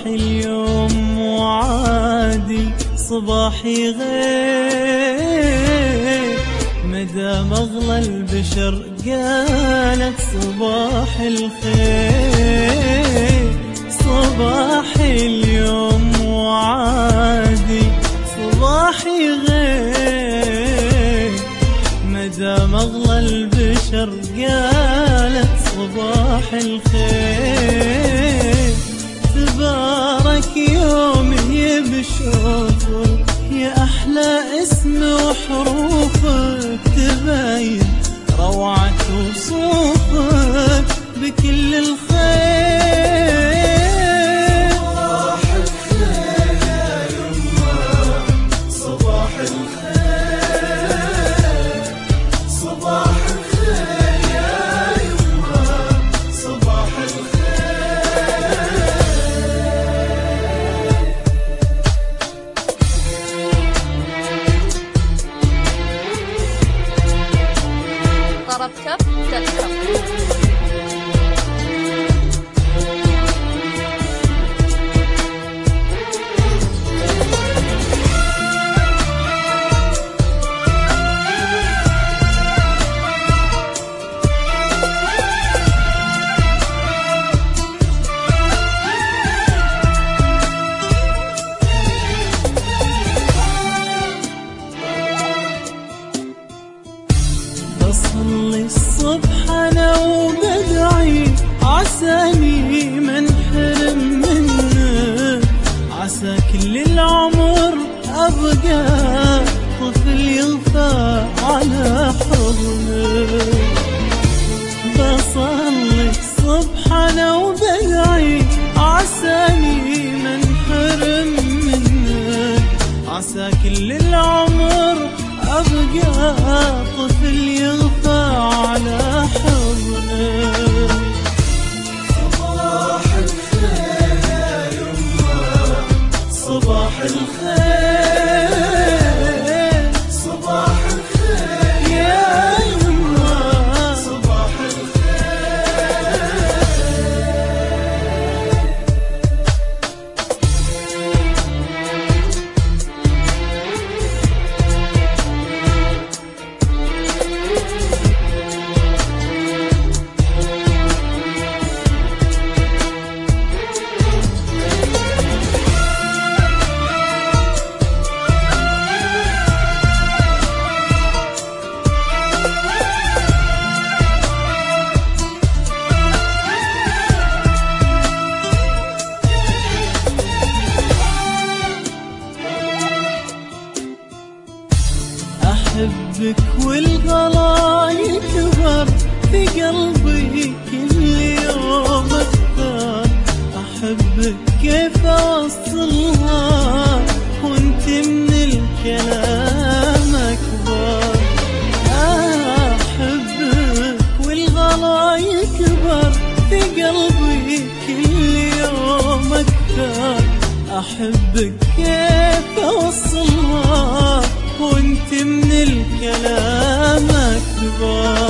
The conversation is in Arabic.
اليوم مو عادي، صباحي غير مدام اغلى البشر قالت صباح الخير. صباحي اليوم مو عادي، صباحي غير مدام اغلى البشر قالت صباح الخير. تبارك يومي بشوفك يا احلى اسم وحروفك، تبين روعة وصوفك بكل الخير. صباح الخير يا يمه، صباح الخير، صباح الخير يا يمه، صباح طربكب.com. بصلي الصبح انا وبدعي عساني ما انحرم منك، عسى كل العمر ابقى طفل يغفى على حضنك. بصلي الصبح انا وبدعي عساني ما انحرم منك، عسى كل العمر أبقى طفل يغفى على حضنك. صباح الخير يا يمه، صباح الخير، صباح الخير يا يمه، صباح أحبك والغلا يكبر في قلبي كل يوم أكثر، أحبك كيف أوصلها وانت من الكلام أكبر. أحبك والغلا يكبر في قلبي كل يوم أكثر، أحبك كيف أوصلها وانت من الكلام أكبر.